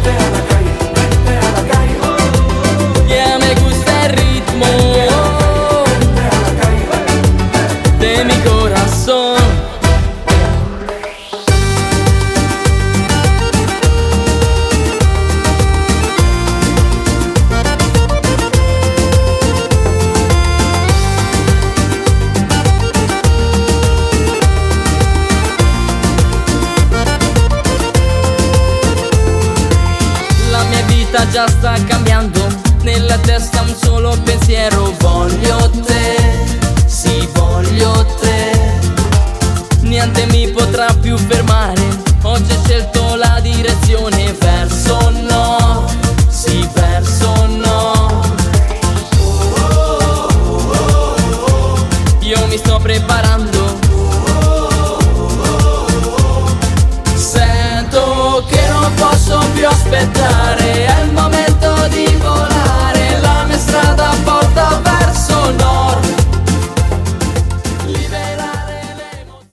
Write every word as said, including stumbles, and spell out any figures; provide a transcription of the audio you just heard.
Yeah, me gusta el ritmo de mi corazón. Già sta cambiando, nella testa un solo pensiero. Voglio te, sì voglio te, niente mi potrà